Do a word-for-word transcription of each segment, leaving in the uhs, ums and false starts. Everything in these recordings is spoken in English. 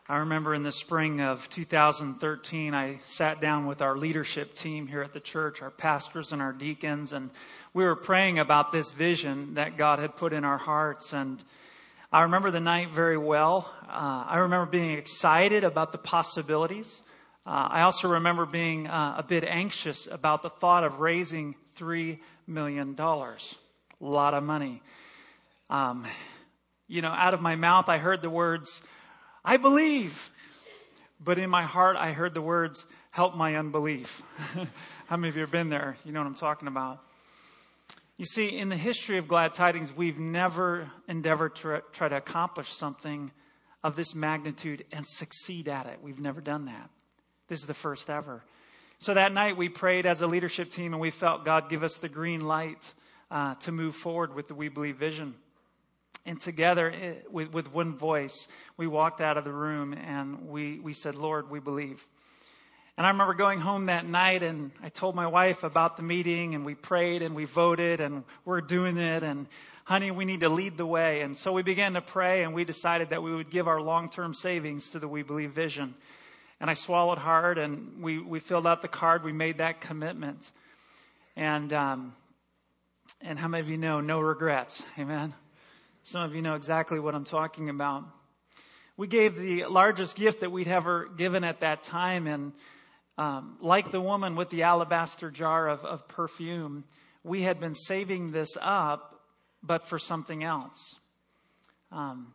I remember in the spring of two thousand thirteen, I sat down with our leadership team here at the church, our pastors and our deacons, and we were praying about this vision that God had put in our hearts. And I remember the night very well. Uh, I remember being excited about the possibilities. Uh, I also remember being uh, a bit anxious about the thought of raising three million dollars. A lot of money. Um, you know, out of my mouth, I heard the words, I believe. But in my heart, I heard the words, help my unbelief. How many of you have been there? You know what I'm talking about. You see, in the history of Glad Tidings, we've never endeavored to try to accomplish something of this magnitude and succeed at it. We've never done that. This is the first ever. So that night we prayed as a leadership team, and we felt God give us the green light uh, to move forward with the We Believe vision. And together, with, with one voice, we walked out of the room and we, we said, Lord, we believe. And I remember going home that night and I told my wife about the meeting, and we prayed and we voted and we're doing it. And honey, we need to lead the way. And so we began to pray, and we decided that we would give our long-term savings to the We Believe vision. And I swallowed hard, and we, we filled out the card. We made that commitment. And, um, and how many of you know, no regrets? Amen. Some of you know exactly what I'm talking about. We gave the largest gift that we'd ever given at that time. And um, like the woman with the alabaster jar of, of perfume, we had been saving this up, but for something else. Um,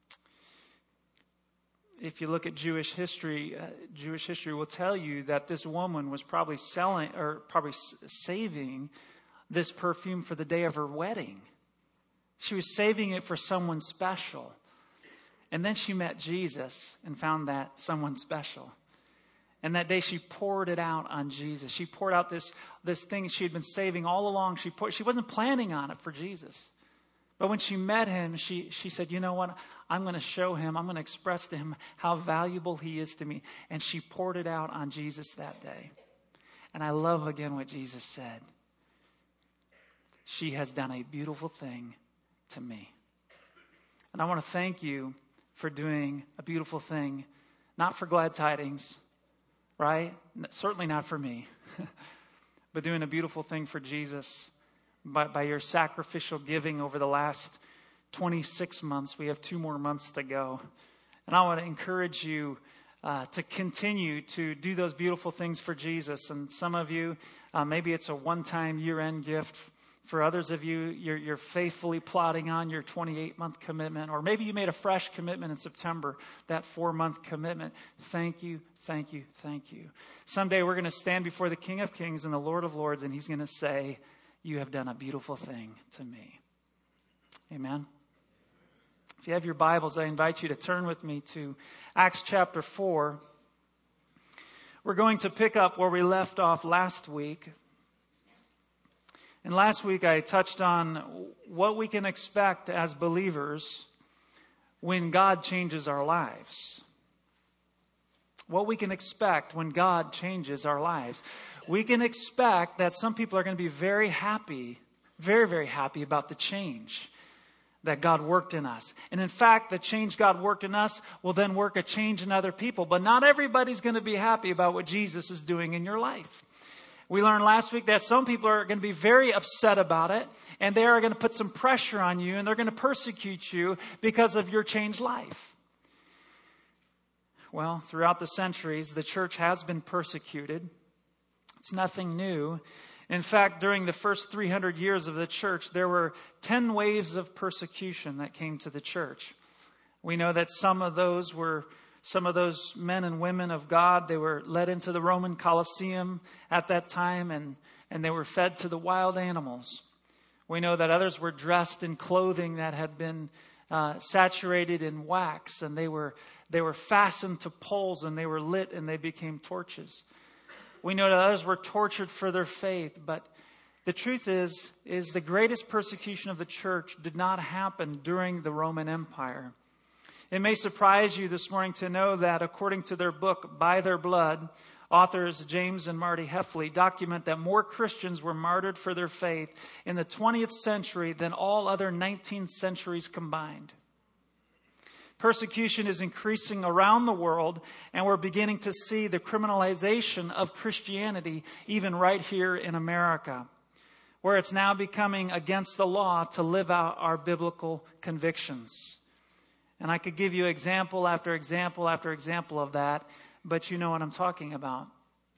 if you look at Jewish history, uh, Jewish history will tell you that this woman was probably selling or probably s- saving this perfume for the day of her wedding. She was saving it for someone special. And then she met Jesus and found that someone special. And that day she poured it out on Jesus. She poured out this, this thing she had been saving all along. She poured, she wasn't planning on it for Jesus. But when she met him, she, she said, you know what? I'm going to show him. I'm going to express to him how valuable he is to me. And she poured it out on Jesus that day. And I love again what Jesus said. She has done a beautiful thing to me. And I want to thank you for doing a beautiful thing, not for Glad Tidings, right? Certainly not for me, but doing a beautiful thing for Jesus by, by your sacrificial giving over the last twenty-six months. We have two more months to go. And I want to encourage you uh, to continue to do those beautiful things for Jesus. And some of you, uh, maybe it's a one-time year-end gift. For others of you, you're, you're faithfully plodding on your twenty-eight month commitment. Or maybe you made a fresh commitment in September, that four-month commitment. Thank you, thank you, thank you. Someday we're going to stand before the King of Kings and the Lord of Lords, and he's going to say, you have done a beautiful thing to me. Amen. If you have your Bibles, I invite you to turn with me to Acts chapter four. We're going to pick up where we left off last week. And last week I touched on what we can expect as believers when God changes our lives. What we can expect when God changes our lives. We can expect that some people are going to be very happy, very, very happy about the change that God worked in us. And in fact, the change God worked in us will then work a change in other people. But not everybody's going to be happy about what Jesus is doing in your life. We learned last week that some people are going to be very upset about it, and they are going to put some pressure on you, and they're going to persecute you because of your changed life. Well, throughout the centuries, the church has been persecuted. It's nothing new. In fact, during the first three hundred years of the church, there were ten waves of persecution that came to the church. We know that some of those were Some of those men and women of God, they were led into the Roman Colosseum at that time, and, and they were fed to the wild animals. We know that others were dressed in clothing that had been uh, saturated in wax, and they were they were fastened to poles, and they were lit, and they became torches. We know that others were tortured for their faith, but the truth is, is the greatest persecution of the church did not happen during the Roman Empire. It may surprise you this morning to know that according to their book, By Their Blood, authors James and Marty Heffley document that more Christians were martyred for their faith in the twentieth century than all other nineteen centuries combined. Persecution is increasing around the world, and we're beginning to see the criminalization of Christianity even right here in America, where it's now becoming against the law to live out our biblical convictions. And I could give you example after example after example of that, but you know what I'm talking about.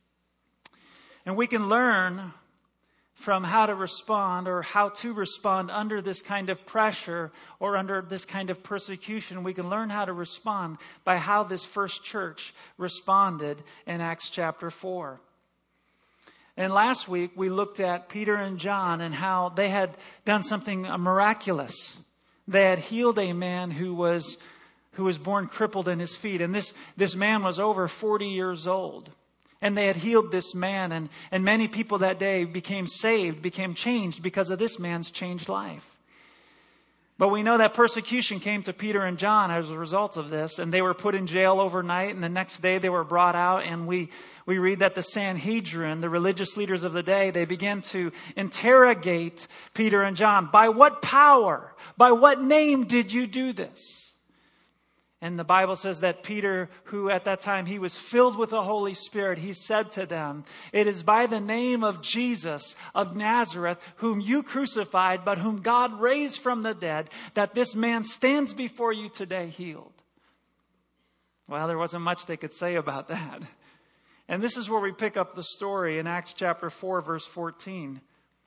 And we can learn from how to respond or how to respond under this kind of pressure or under this kind of persecution. We can learn how to respond by how this first church responded in Acts chapter four. And last week we looked at Peter and John and how they had done something miraculous. They had healed a man who was who was born crippled in his feet. And this, this man was over forty years old. And they had healed this man, and, and many people that day became saved, became changed because of this man's changed life. But we know that persecution came to Peter and John as a result of this, and they were put in jail overnight, and the next day they were brought out, and we, we read that the Sanhedrin, the religious leaders of the day, they began to interrogate Peter and John. By what power, by what name did you do this? And the Bible says that Peter, who at that time he was filled with the Holy Spirit, he said to them, "It is by the name of Jesus of Nazareth, whom you crucified, but whom God raised from the dead, that this man stands before you today healed." Well, there wasn't much they could say about that. And this is where we pick up the story in Acts chapter four, verse fourteen.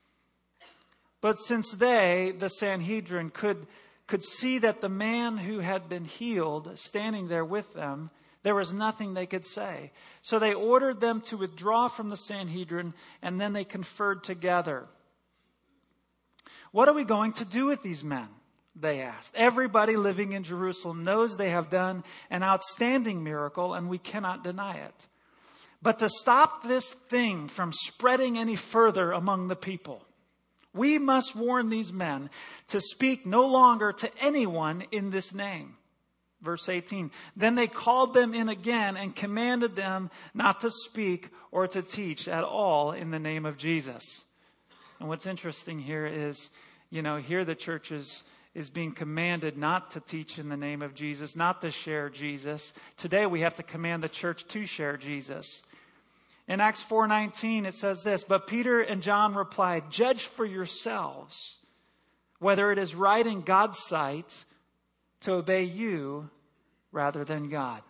But since they, the Sanhedrin, could could see that the man who had been healed standing there with them, there was nothing they could say. So they ordered them to withdraw from the Sanhedrin, and then they conferred together. "What are we going to do with these men?" they asked. "Everybody living in Jerusalem knows they have done an outstanding miracle, and we cannot deny it. But to stop this thing from spreading any further among the people, we must warn these men to speak no longer to anyone in this name." Verse eighteen. "Then they called them in again and commanded them not to speak or to teach at all in the name of Jesus." And what's interesting here is, you know, here the church is, is being commanded not to teach in the name of Jesus, not to share Jesus. Today we have to command the church to share Jesus. In Acts four nineteen, it says this, "But Peter and John replied, 'Judge for yourselves whether it is right in God's sight to obey you rather than God.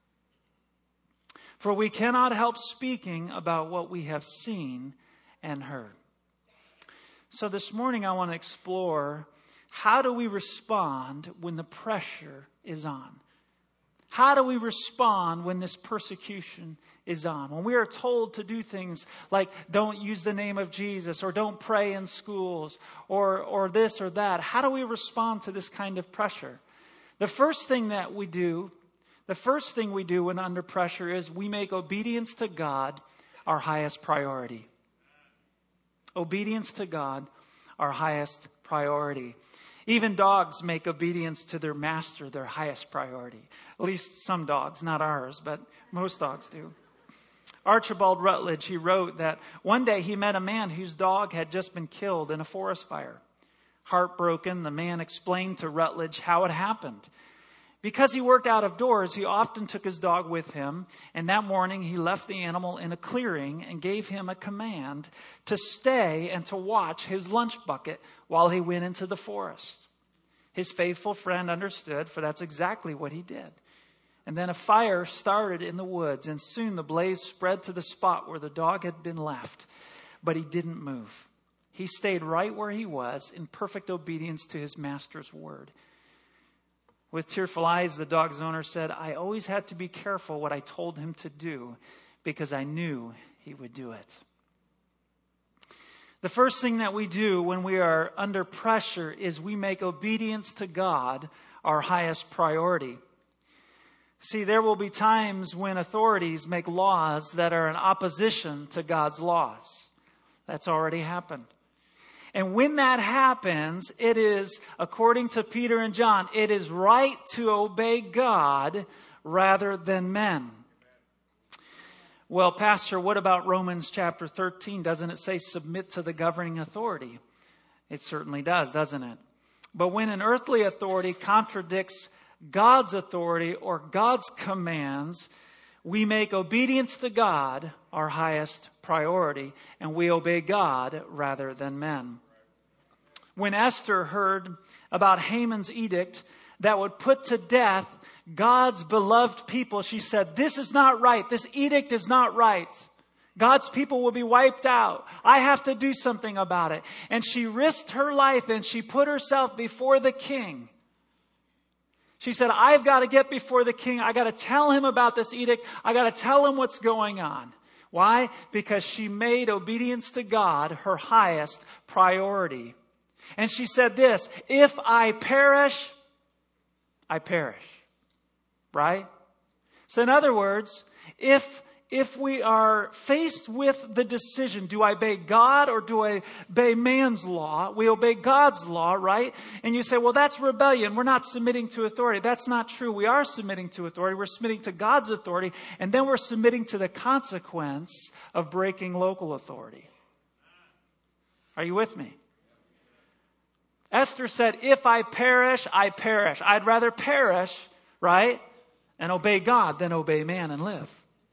For we cannot help speaking about what we have seen and heard.'" So this morning I want to explore, how do we respond when the pressure is on? How do we respond when this persecution is on? When we are told to do things like don't use the name of Jesus, or don't pray in schools, or, or this or that. How do we respond to this kind of pressure? The first thing that we do, the first thing we do when under pressure is we make obedience to God our highest priority. Obedience to God, our highest priority. Even dogs make obedience to their master their highest priority. At least some dogs, not ours, but most dogs do. Archibald Rutledge, he wrote that one day he met a man whose dog had just been killed in a forest fire. Heartbroken, the man explained to Rutledge how it happened. Because he worked out of doors, he often took his dog with him, and that morning he left the animal in a clearing and gave him a command to stay and to watch his lunch bucket while he went into the forest. His faithful friend understood, for that's exactly what he did. And then a fire started in the woods, and soon the blaze spread to the spot where the dog had been left. But he didn't move. He stayed right where he was in perfect obedience to his master's word. With tearful eyes, the dog's owner said, "I always had to be careful what I told him to do because I knew he would do it." The first thing that we do when we are under pressure is we make obedience to God our highest priority. See, there will be times when authorities make laws that are in opposition to God's laws. That's already happened. And when that happens, it is, according to Peter and John, it is right to obey God rather than men. Well, Pastor, what about Romans chapter thirteen? Doesn't it say submit to the governing authority? It certainly does, doesn't it? But when an earthly authority contradicts God's authority or God's commands, we make obedience to God our highest priority, and we obey God rather than men. When Esther heard about Haman's edict that would put to death God's beloved people, she said, "This is not right. This edict is not right. God's people will be wiped out. I have to do something about it." And she risked her life and she put herself before the king. She said, "I've got to get before the king. I got to tell him about this edict. I got to tell him what's going on." Why? Because she made obedience to God her highest priority. And she said this, "If I perish, I perish." Right? So in other words, if If we are faced with the decision, do I obey God or do I obey man's law? We obey God's law, right? And you say, well, that's rebellion. We're not submitting to authority. That's not true. We are submitting to authority. We're submitting to God's authority. And then we're submitting to the consequence of breaking local authority. Are you with me? Esther said, "If I perish, I perish." I'd rather perish, right? And obey God than obey man and live.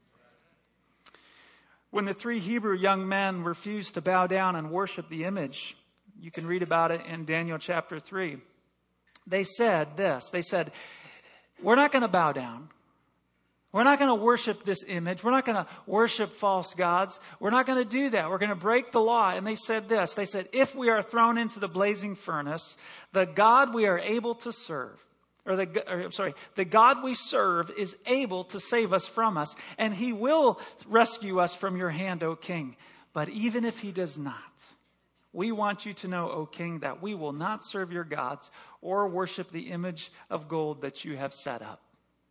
When the three Hebrew young men refused to bow down and worship the image, you can read about it in Daniel chapter three. They said this, they said, "We're not going to bow down. We're not going to worship this image. We're not going to worship false gods. We're not going to do that. We're going to break the law." And they said this, they said, "If we are thrown into the blazing furnace, the God we are able to serve, Or the, or, sorry, the God we serve is able to save us from us, and he will rescue us from your hand, O king. But even if he does not, we want you to know, O king, that we will not serve your gods or worship the image of gold that you have set up."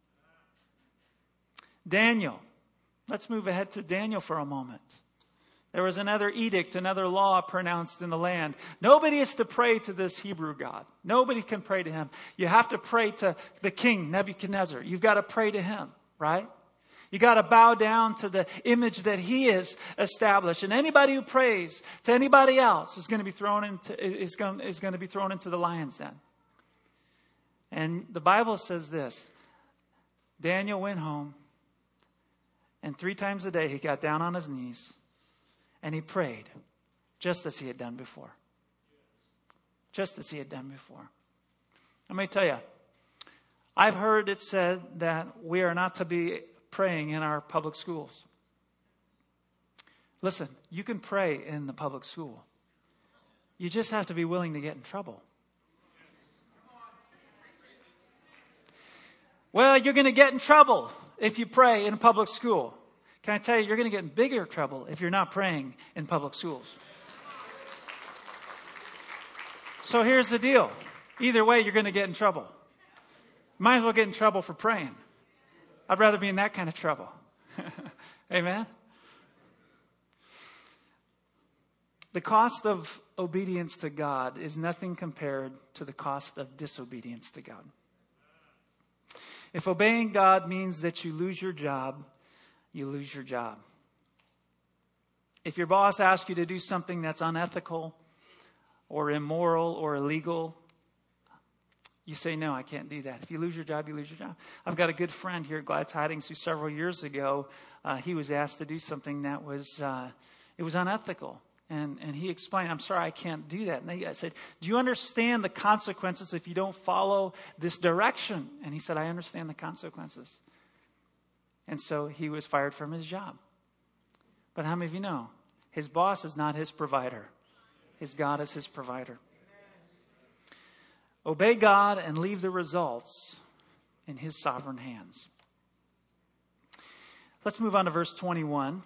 Daniel. Let's move ahead to Daniel for a moment. There was another edict, another law pronounced in the land. Nobody is to pray to this Hebrew God. Nobody can pray to him. You have to pray to the king, Nebuchadnezzar. You've got to pray to him, right? You got to bow down to the image that he has established. And anybody who prays to anybody else is going to be thrown into, is going, is going to be thrown into the lion's den. And the Bible says this, Daniel went home, and three times a day he got down on his knees and he prayed, just as he had done before. Just as he had done before. Let me tell you, I've heard it said that we are not to be praying in our public schools. Listen, you can pray in the public school. You just have to be willing to get in trouble. Well, you're going to get in trouble if you pray in a public school. Can I tell you, you're going to get in bigger trouble if you're not praying in public schools. So here's the deal. Either way, you're going to get in trouble. Might as well get in trouble for praying. I'd rather be in that kind of trouble. Amen? The cost of obedience to God is nothing compared to the cost of disobedience to God. If obeying God means that you lose your job, you lose your job. If your boss asks you to do something that's unethical or immoral or illegal, you say, no, I can't do that. If you lose your job, you lose your job. I've got a good friend here at Glad Tidings who several years ago, uh, he was asked to do something that was, uh, it was unethical. And, and he explained, I'm sorry, I can't do that. And they, I said, do you understand the consequences if you don't follow this direction? And he said, I understand the consequences. And so he was fired from his job. But how many of you know? His boss is not his provider. His God is his provider. Obey God and leave the results in his sovereign hands. Let's move on to verse twenty-one.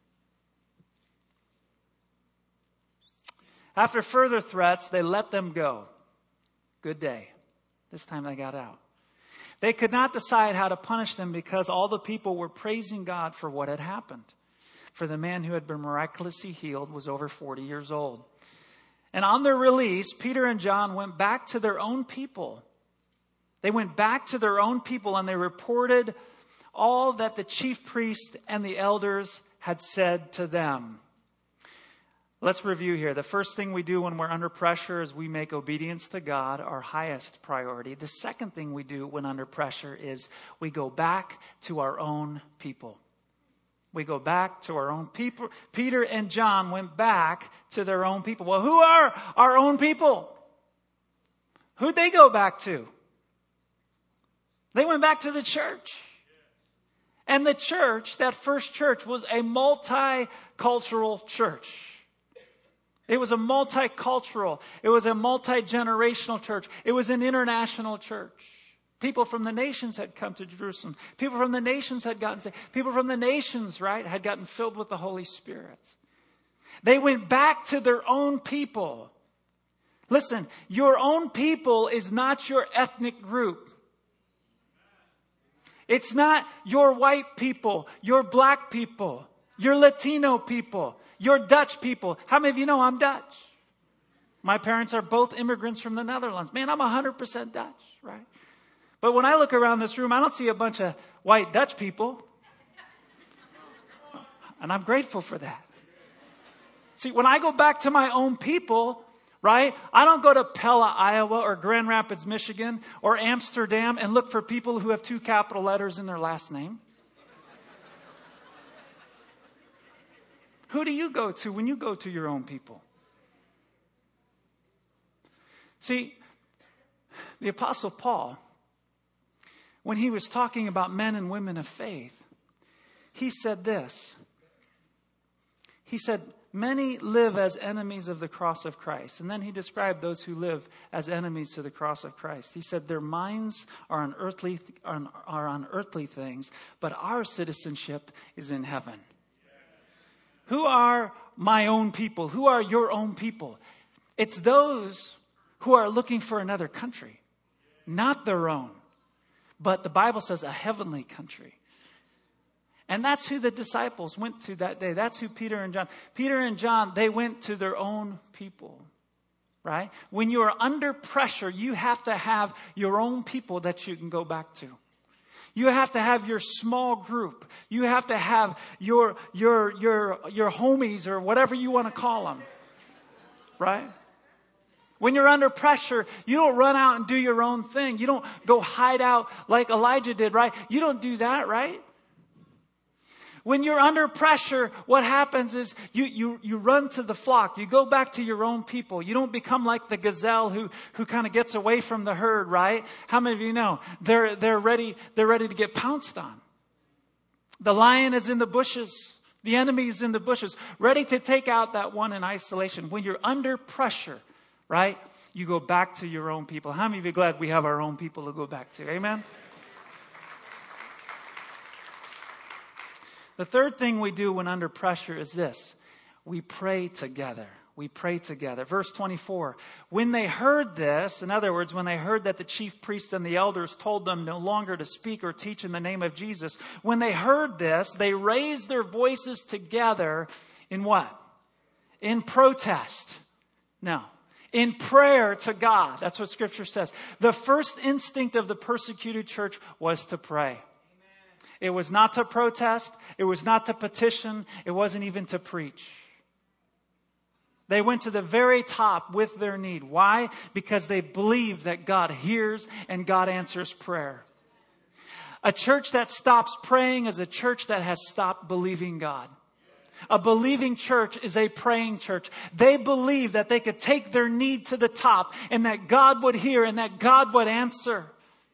After further threats, they let them go. Good day. This time they got out. They could not decide how to punish them because all the people were praising God for what had happened. For the man who had been miraculously healed was over forty years old. And on their release, Peter and John went back to their own people. They went back to their own people and they reported all that the chief priest and the elders had said to them. Let's review here. The first thing we do when we're under pressure is we make obedience to God our highest priority. The second thing we do when under pressure is we go back to our own people. We go back to our own people. Peter and John went back to their own people. Well, who are our own people? Who'd they go back to? They went back to the church. And the church, that first church, was a multicultural church. It was a multicultural, it was a multi-generational church. It was an international church. People from the nations had come to Jerusalem. People from the nations had gotten saved. People from the nations, right, had gotten filled with the Holy Spirit. They went back to their own people. Listen, your own people is not your ethnic group. It's not your white people, your black people, your Latino people, your Dutch people. How many of you know I'm Dutch? My parents are both immigrants from the Netherlands. Man, I'm one hundred percent Dutch, right? But when I look around this room, I don't see a bunch of white Dutch people. And I'm grateful for that. See, when I go back to my own people, right, I don't go to Pella, Iowa, or Grand Rapids, Michigan, or Amsterdam and look for people who have two capital letters in their last name. Who do you go to when you go to your own people? See, the Apostle Paul, when he was talking about men and women of faith, he said this. He said, many live as enemies of the cross of Christ. And then he described those who live as enemies to the cross of Christ. He said their minds are on earthly, are on earthly things, but our citizenship is in heaven. Who are my own people? Who are your own people? It's those who are looking for another country, not their own, but the Bible says a heavenly country. And that's who the disciples went to that day. That's who Peter and John. Peter and John, they went to their own people, right? When you are under pressure, you have to have your own people that you can go back to. You have to have your small group. You have to have your, your, your, your homies or whatever you want to call them. Right? When you're under pressure, you don't run out and do your own thing. You don't go hide out like Elijah did, right? You don't do that, right? When you're under pressure, what happens is you, you, you run to the flock. You go back to your own people. You don't become like the gazelle who, who kind of gets away from the herd, right? How many of you know they're, they're ready, they're ready to get pounced on? The lion is in the bushes. The enemy is in the bushes, ready to take out that one in isolation. When you're under pressure, right? You go back to your own people. How many of you are glad we have our own people to go back to? Amen? The third thing we do when under pressure is this. We pray together. We pray together. Verse twenty-four. When they heard this, in other words, when they heard that the chief priests and the elders told them no longer to speak or teach in the name of Jesus, when they heard this, they raised their voices together in what? In protest. No. In prayer to God. That's what Scripture says. The first instinct of the persecuted church was to pray. It was not to protest. It was not to petition. It wasn't even to preach. They went to the very top with their need. Why? Because they believe that God hears and God answers prayer. A church that stops praying is a church that has stopped believing God. A believing church is a praying church. They believe that they could take their need to the top and that God would hear and that God would answer.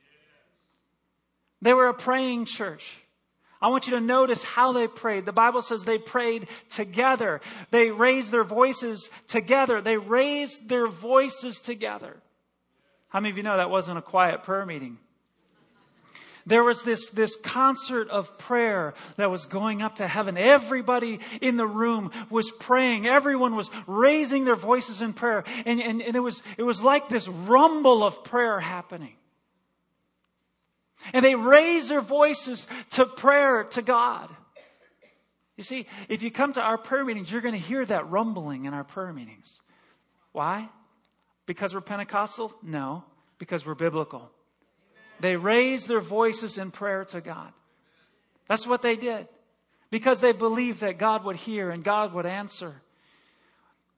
They were a praying church. I want you to notice how they prayed. The Bible says they prayed together. They raised their voices together. They raised their voices together. How many of you know that wasn't a quiet prayer meeting? There was this, this concert of prayer that was going up to heaven. Everybody in the room was praying. Everyone was raising their voices in prayer. And, and, and it was, it was like this rumble of prayer happening. And they raise their voices to prayer to God. You see, if you come to our prayer meetings, you're going to hear that rumbling in our prayer meetings. Why? Because we're Pentecostal? No, because we're biblical. They raised their voices in prayer to God. That's what they did. Because they believed that God would hear and God would answer.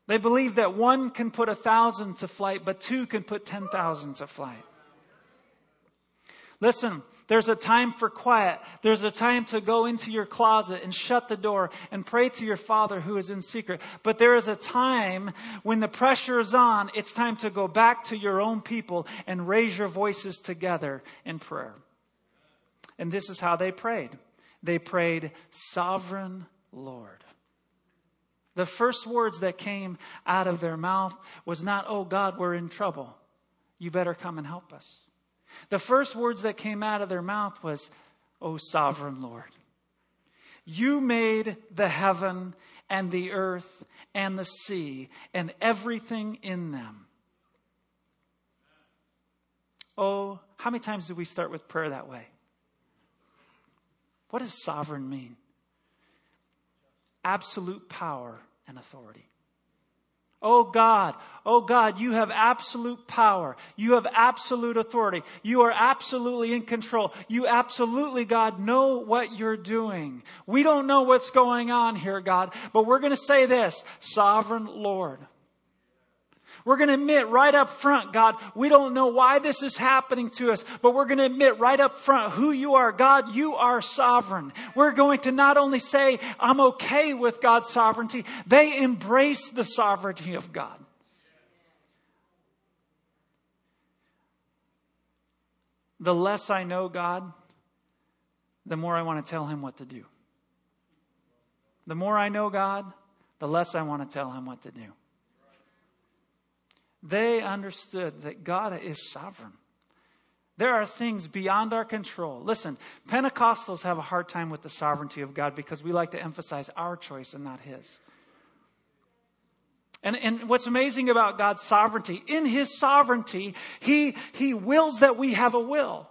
They believe that one can put a thousand to flight, but two can put ten thousand to flight. Listen, there's a time for quiet. There's a time to go into your closet and shut the door and pray to your Father who is in secret. But there is a time when the pressure is on. It's time to go back to your own people and raise your voices together in prayer. And this is how they prayed. They prayed, Sovereign Lord. The first words that came out of their mouth was not, oh God, we're in trouble. You better come and help us. The first words that came out of their mouth was, O sovereign Lord, you made the heaven and the earth and the sea and everything in them. Oh, how many times do we start with prayer that way? What does sovereign mean? Absolute power and authority. Oh God, oh God, you have absolute power. You have absolute authority. You are absolutely in control. You absolutely, God, know what you're doing. We don't know what's going on here, God, but we're going to say this, Sovereign Lord. We're going to admit right up front, God, we don't know why this is happening to us, but we're going to admit right up front who you are. God, you are sovereign. We're going to not only say, I'm okay with God's sovereignty, they embrace the sovereignty of God. The less I know God, the more I want to tell him what to do. The more I know God, the less I want to tell him what to do. They understood that God is sovereign. There are things beyond our control. Listen, Pentecostals have a hard time with the sovereignty of God because we like to emphasize our choice and not his. And, and what's amazing about God's sovereignty, in his sovereignty, he, he wills that we have a will.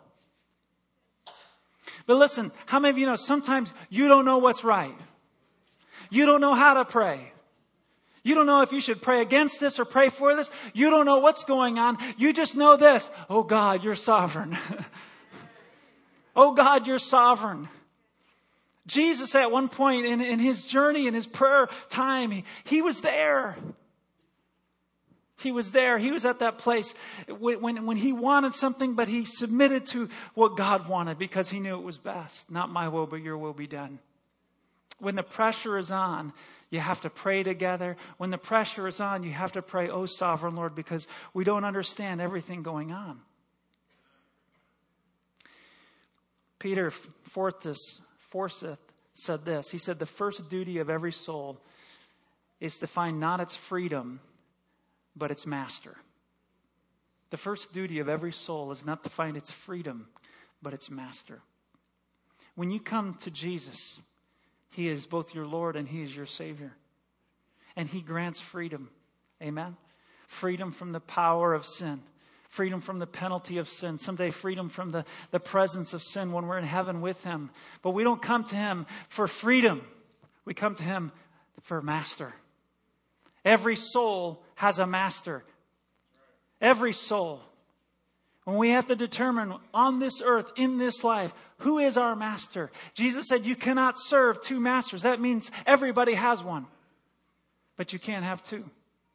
But listen, how many of you know sometimes you don't know what's right? You don't know how to pray. You don't know if you should pray against this or pray for this. You don't know what's going on. You just know this. Oh God, you're sovereign. Oh God, you're sovereign. Jesus at one point in, in his journey, in his prayer time, he, he was there. He was there. He was at that place when, when, when he wanted something, but he submitted to what God wanted because he knew it was best. Not my will, but your will be done. When the pressure is on, you have to pray together. When the pressure is on, you have to pray, oh, sovereign Lord, because we don't understand everything going on. Peter Forsyth said this. He said, the first duty of every soul is to find not its freedom, but its master. The first duty of every soul is not to find its freedom, but its master. When you come to Jesus, he is both your Lord and he is your Savior. And he grants freedom. Amen? Freedom from the power of sin. Freedom from the penalty of sin. Someday freedom from the, the presence of sin when we're in heaven with him. But we don't come to him for freedom. We come to him for master. Every soul has a master. Every soul. When we have to determine on this earth, in this life, who is our master? Jesus said you cannot serve two masters. That means everybody has one. But you can't have two.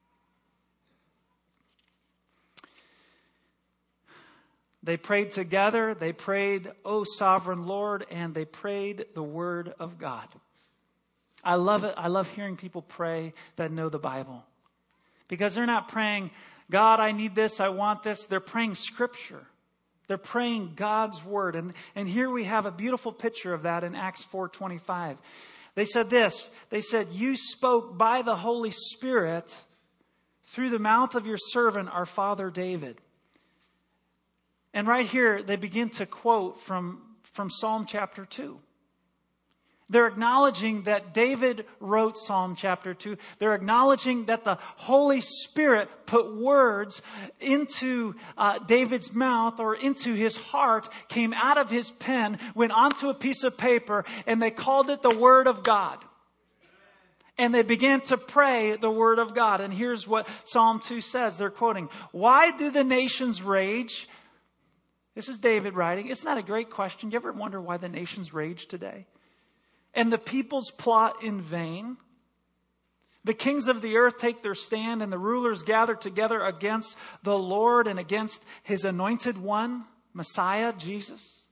They prayed together. They prayed, O sovereign Lord, and they prayed the word of God. I love it. I love hearing people pray that know the Bible. Because they're not praying, God, I need this, I want this. They're praying Scripture. They're praying God's Word. And, and here we have a beautiful picture of that in Acts four twenty-five. They said this. They said, you spoke by the Holy Spirit through the mouth of your servant, our father David. And right here, they begin to quote from, from Psalm chapter two. They're acknowledging that David wrote Psalm chapter two. They're acknowledging that the Holy Spirit put words into uh, David's mouth or into his heart, came out of his pen, went onto a piece of paper, and they called it the Word of God. And they began to pray the Word of God. And here's what Psalm two says. They're quoting, why do the nations rage? This is David writing. It's not a great question. Do you ever wonder why the nations rage today? And the peoples plot in vain. The kings of the earth take their stand, and the rulers gather together against the Lord and against his anointed one, Messiah, Jesus.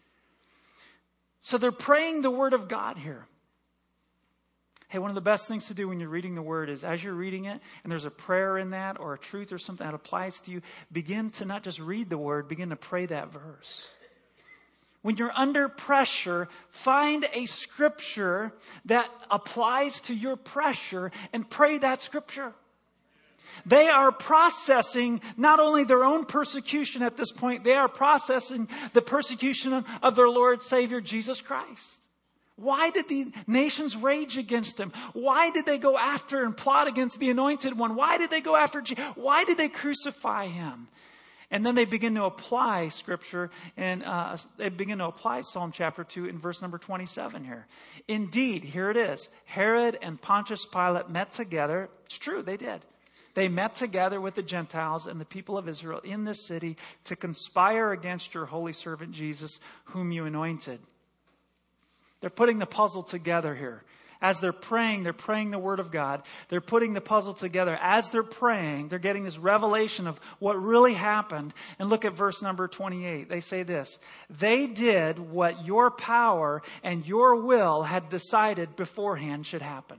So they're praying the word of God here. Hey, one of the best things to do when you're reading the word is as you're reading it and there's a prayer in that or a truth or something that applies to you, begin to not just read the word, begin to pray that verse. When you're under pressure, find a scripture that applies to your pressure and pray that scripture. They are processing not only their own persecution at this point, they are processing the persecution of their Lord Savior Jesus Christ. Why did the nations rage against him? Why did they go after and plot against the anointed one? Why did they go after Jesus? Why did they crucify him? And then they begin to apply scripture, and uh, they begin to apply Psalm chapter two in verse number twenty-seven here. Indeed, here it is. Herod and Pontius Pilate met together. It's true, they did. They met together with the Gentiles and the people of Israel in this city to conspire against your holy servant Jesus, whom you anointed. They're putting the puzzle together here. As they're praying, they're praying the word of God. They're putting the puzzle together. As they're praying, they're getting this revelation of what really happened. And look at verse number twenty-eight. They say this: they did what your power and your will had decided beforehand should happen.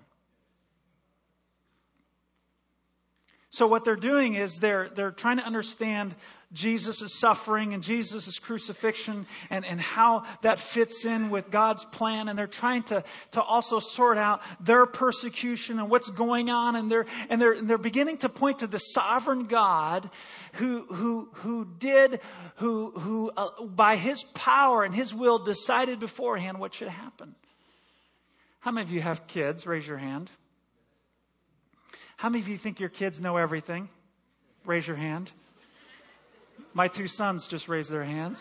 So what they're doing is they're they're trying to understand Jesus' suffering and Jesus' crucifixion and, and how that fits in with God's plan. And they're trying to, to also sort out their persecution and what's going on. And they're and they're and they're beginning to point to the sovereign God who who who did who who uh, by his power and his will decided beforehand what should happen. How many of you have kids? Raise your hand. How many of you think your kids know everything? Raise your hand. My two sons just raised their hands.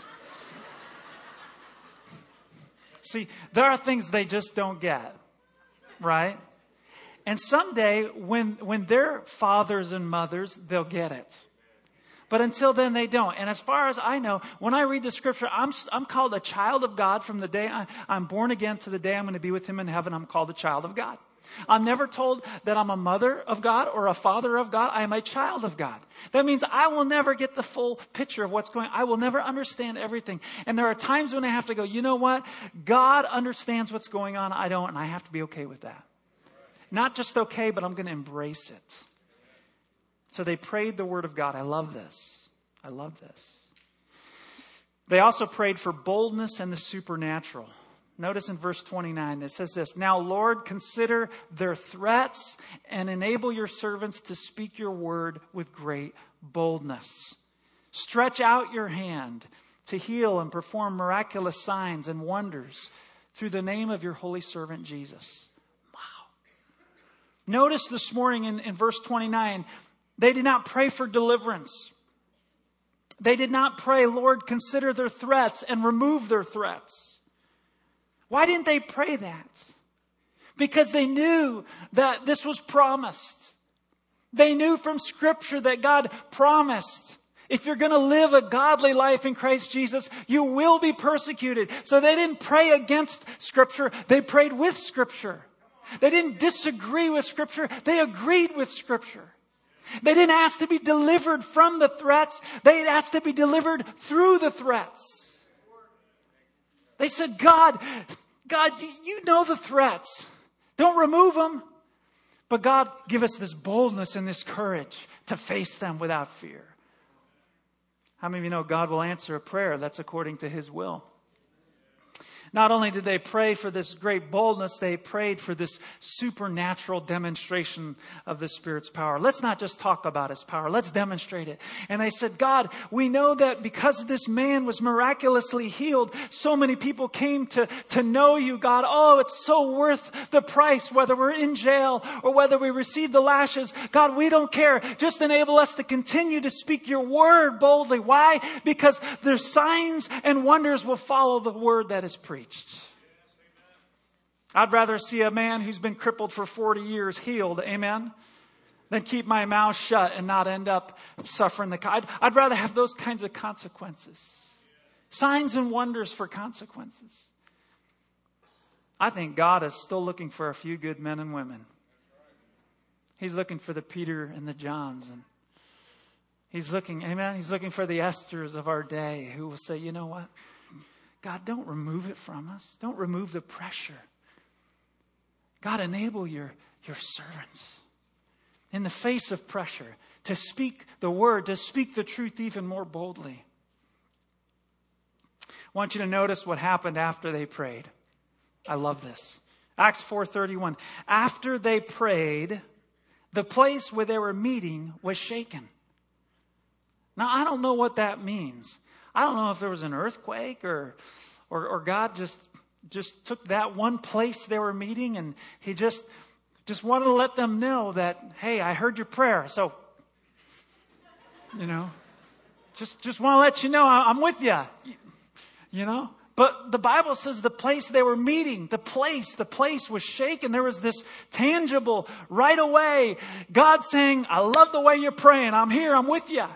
See, there are things they just don't get, right? And someday, when when they're fathers and mothers, they'll get it. But until then, they don't. And as far as I know, when I read the scripture, I'm I'm called a child of God from the day I, I'm born again to the day I'm going to be with him in heaven. I'm called a child of God. I'm never told that I'm a mother of God or a father of God. I am a child of God. That means I will never get the full picture of what's going on. I will never understand everything. And there are times when I have to go, you know what? God understands what's going on. I don't, and I have to be okay with that. Not just okay, but I'm going to embrace it. So they prayed the word of God. I love this. I love this. They also prayed for boldness and the supernatural. Notice in verse twenty-nine, it says this: now, Lord, consider their threats and enable your servants to speak your word with great boldness. Stretch out your hand to heal and perform miraculous signs and wonders through the name of your holy servant Jesus. Wow. Notice this morning in, in verse twenty-nine, they did not pray for deliverance. They did not pray, Lord, consider their threats and remove their threats. Why didn't they pray that? Because they knew that this was promised. They knew from Scripture that God promised, if you're going to live a godly life in Christ Jesus, you will be persecuted. So they didn't pray against Scripture. They prayed with Scripture. They didn't disagree with Scripture. They agreed with Scripture. They didn't ask to be delivered from the threats. They asked to be delivered through the threats. They said, God, God, you, you know the threats. Don't remove them. But God, give us this boldness and this courage to face them without fear. How many of you know God will answer a prayer that's according to his will? Not only did they pray for this great boldness, they prayed for this supernatural demonstration of the Spirit's power. Let's not just talk about his power. Let's demonstrate it. And they said, God, we know that because this man was miraculously healed, so many people came to, to know you, God. Oh, it's so worth the price, whether we're in jail or whether we receive the lashes. God, we don't care. Just enable us to continue to speak your word boldly. Why? Because their signs and wonders will follow the word that is preached. I'd rather see a man who's been crippled for forty years healed, amen, than keep my mouth shut and not end up suffering the... I'd, I'd rather have those kinds of consequences. Signs and wonders for consequences. I think God is still looking for a few good men and women. He's looking for the Peter and the Johns. And He's looking, amen, He's looking for the Esthers of our day who will say, you know what? God, don't remove it from us. Don't remove the pressure. God, enable your, your servants in the face of pressure to speak the word, to speak the truth even more boldly. I want you to notice what happened after they prayed. I love this. Acts four thirty-one. After they prayed, the place where they were meeting was shaken. Now, I don't know what that means. I don't know if there was an earthquake or, or, or God just, just took that one place they were meeting and He just, just wanted to let them know that, hey, I heard your prayer. So, you know, just, just want to let you know I'm with you, you know. But the Bible says the place they were meeting, the place, the place was shaken. There was this tangible right away. God saying, I love the way you're praying. I'm here. I'm with you.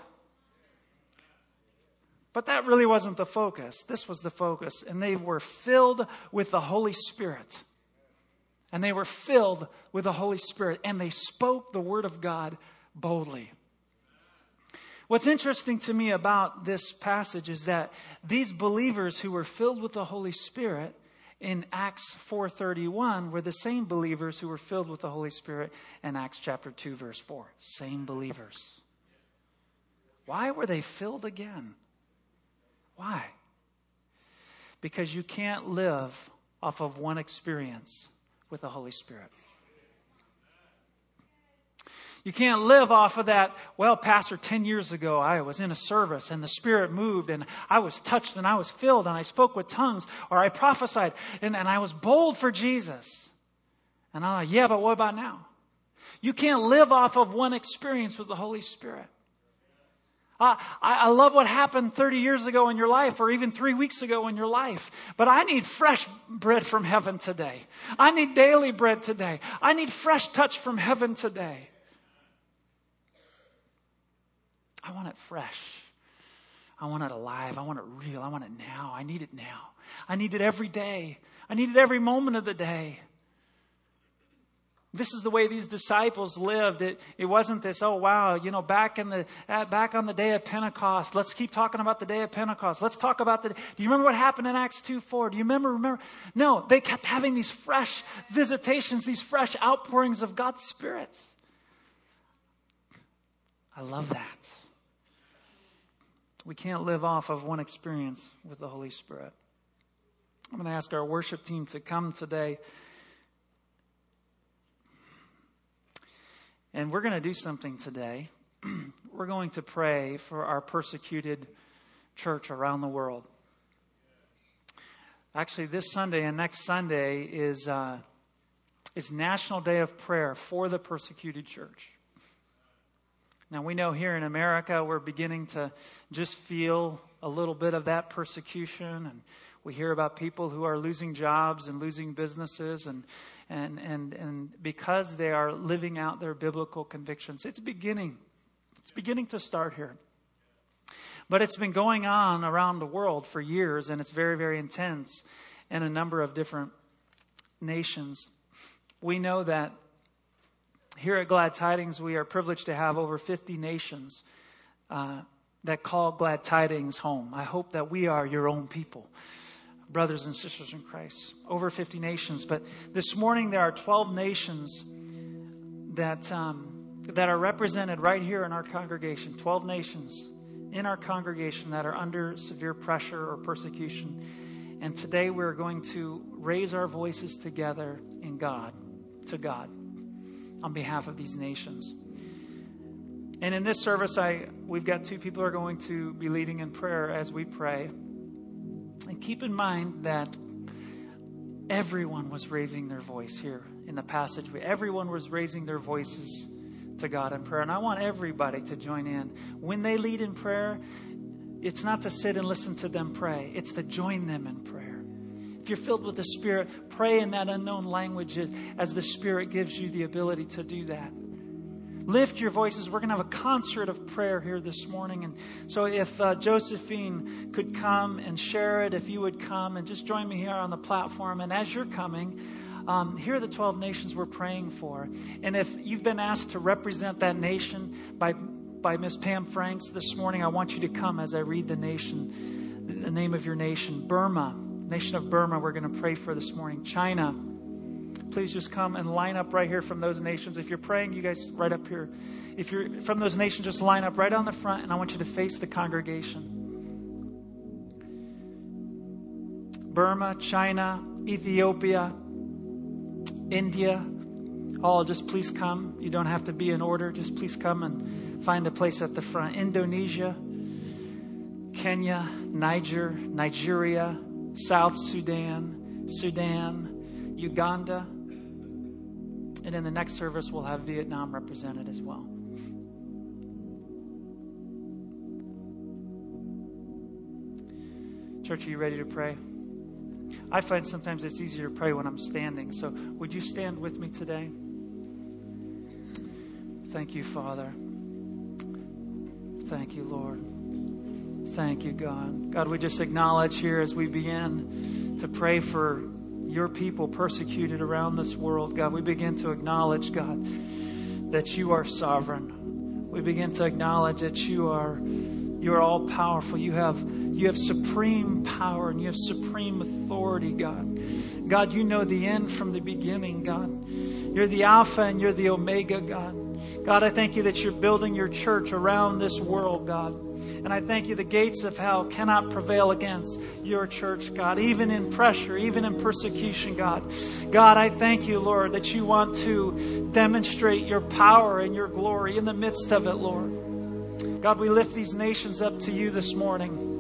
But that really wasn't the focus. This was the focus. And they were filled with the Holy Spirit. And they were filled with the Holy Spirit. And they spoke the word of God boldly. What's interesting to me about this passage is that these believers who were filled with the Holy Spirit in Acts four thirty-one were the same believers who were filled with the Holy Spirit in Acts chapter two verse four. Same believers. Why were they filled again? Why? Because you can't live off of one experience with the Holy Spirit. You can't live off of that, well, Pastor, ten years ago I was in a service and the Spirit moved and I was touched and I was filled and I spoke with tongues or I prophesied and, and I was bold for Jesus. And I'm like, yeah, but what about now? You can't live off of one experience with the Holy Spirit. Uh, I, I love what happened thirty years ago in your life or even three weeks ago in your life. But I need fresh bread from heaven today. I need daily bread today. I need fresh touch from heaven today. I want it fresh. I want it alive. I want it real. I want it now. I need it now. I need it every day. I need it every moment of the day. This is the way these disciples lived. It, it wasn't this, oh, wow, you know, back in the uh, back on the day of Pentecost. Let's keep talking about the day of Pentecost. Let's talk about the... Do you remember what happened in Acts two four? Do you remember? Remember? No, they kept having these fresh visitations, these fresh outpourings of God's Spirit. I love that. We can't live off of one experience with the Holy Spirit. I'm going to ask our worship team to come today. And we're going to do something today. We're going to pray for our persecuted church around the world. Actually, this Sunday and next Sunday is, uh, is National Day of Prayer for the persecuted church. Now, we know here in America, we're beginning to just feel a little bit of that persecution. And we hear about people who are losing jobs and losing businesses. And, and, and, and because they are living out their biblical convictions, it's beginning. It's beginning to start here. But it's been going on around the world for years. And it's very, very intense in a number of different nations. We know that here at Glad Tidings, we are privileged to have over fifty nations uh, that call Glad Tidings home. I hope that we are your own people, brothers and sisters in Christ. Over fifty nations. But this morning there are twelve nations that um, that are represented right here in our congregation. twelve nations in our congregation that are under severe pressure or persecution. And today we're going to raise our voices together in God, to God, on behalf of these nations. And in this service, I we've got two people who are going to be leading in prayer as we pray. And keep in mind that everyone was raising their voice here in the passage. Everyone was raising their voices to God in prayer. And I want everybody to join in. When they lead in prayer, it's not to sit and listen to them pray. It's to join them in prayer. If you're filled with the Spirit, pray in that unknown language as the Spirit gives you the ability to do that. Lift your voices. We're going to have a concert of prayer here this morning. And so if uh, Josephine could come and share it, if you would come and just join me here on the platform. And as you're coming, Um, here are the twelve nations we're praying for. And if you've been asked to represent that nation by by Miss Pam Franks this morning, I want you to come as I read the nation, the name of your nation. Burma, nation of Burma, we're going to pray for this morning. China, please just come and line up right here from those nations. If you're praying, you guys right up here. If you're from those nations, just line up right on the front, and I want you to face the congregation. Burma, China, Ethiopia, India, all just please come. You don't have to be in order. Just please come and find a place at the front. Indonesia, Kenya, Niger, Nigeria, South Sudan, Sudan, Uganda. And in the next service, we'll have Vietnam represented as well. Church, are you ready to pray? I find sometimes it's easier to pray when I'm standing. So would you stand with me today? Thank you, Father. Thank you, Lord. Thank you, God. God, we just acknowledge here as we begin to pray for your people persecuted around this world. God, we begin to acknowledge, God, that you are sovereign. We begin to acknowledge that you are you are all powerful. You have you have supreme power and you have supreme authority, God. God, you know the end from the beginning, God. You're the Alpha and you're the Omega, God. God, I thank you that you're building your church around this world, God. And I thank you the gates of hell cannot prevail against your church, God, even in pressure, even in persecution, God. God, I thank you, Lord, that you want to demonstrate your power and your glory in the midst of it, Lord. God, we lift these nations up to you this morning.